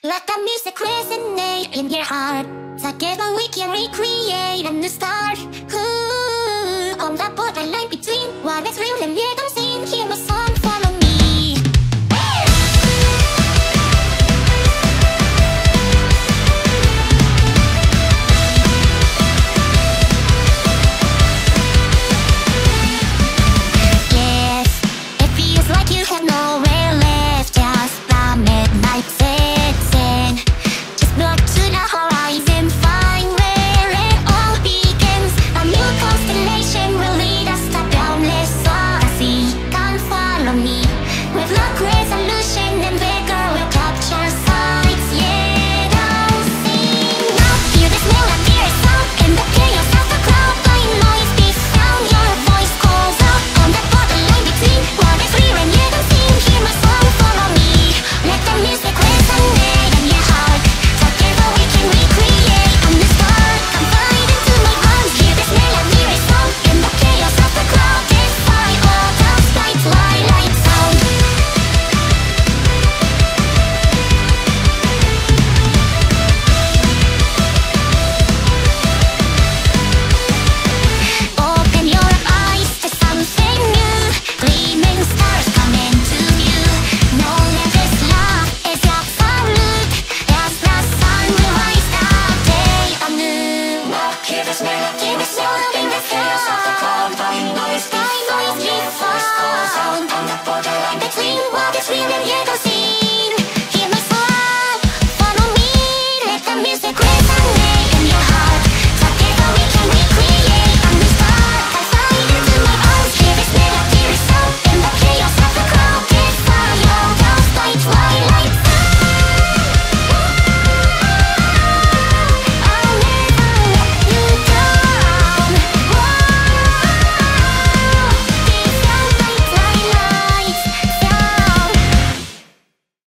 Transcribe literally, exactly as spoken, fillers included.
Let the music resonate in your heart. Together we can recreate a new start. Ooh, on the borderline between what is real and real.